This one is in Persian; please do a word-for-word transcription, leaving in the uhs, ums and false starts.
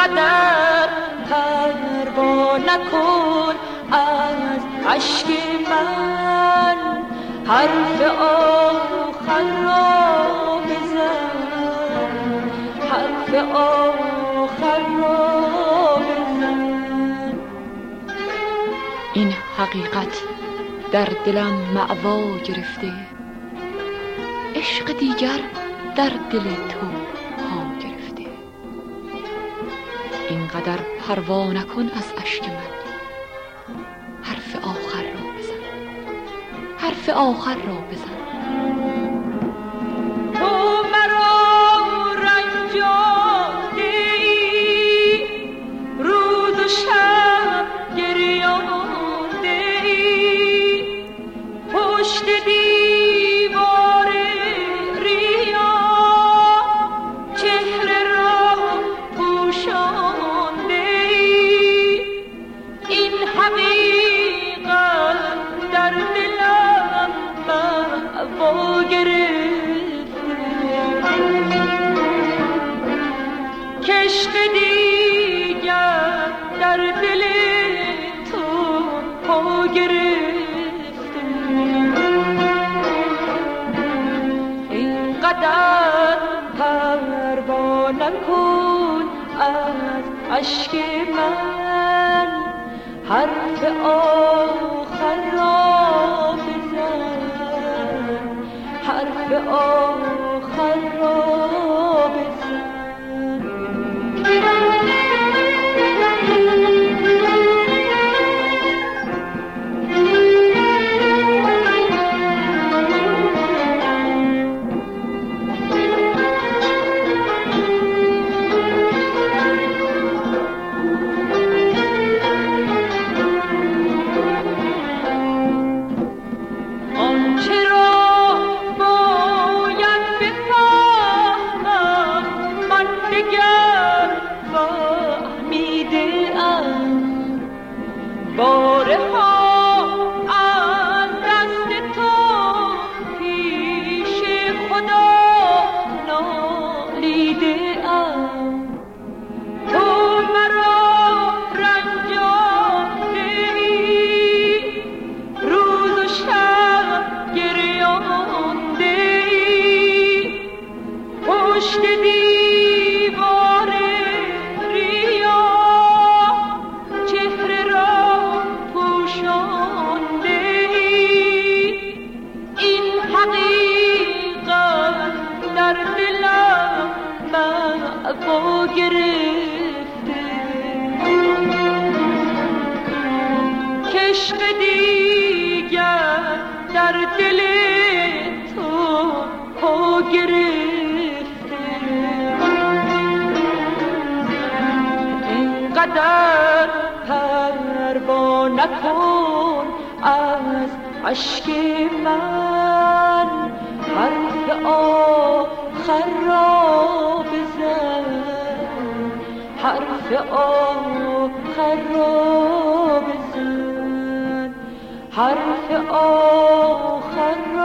اینقدر پروا نکن از اشک من، حرف آخر را بزن، حرف آخر را بزن. این حقیقت در دلم معوا گرفته، عشق دیگر در دل تو ها گرفته. اینقدر پروا نکن از اشک من، حرف آخر را بزن، حرف آخر را بزن. تو مرا رنجانده ای، روز و شب گریانده ای، پشت دیوار ریا چهره را پوشانده ای. این حقیقت در دلم معوا گرفته، کشت دیگر در دل تو پا گرفته. اینقدر پروا نکن از اشک من، حرف آخر را بزن، حرف آخر را بزن. اینقدر پروا نکن از اشک من، حرف آخر را بزن، حرف آخر را بزن، حرف آخر را